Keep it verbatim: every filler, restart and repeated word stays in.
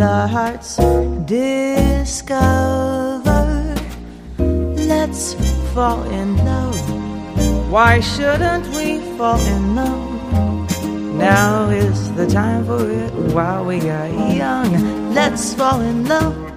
our hearts discover. Let's fall in love. Why shouldn't we fall in love? Now is the time for it while we are young. Let's fall in love.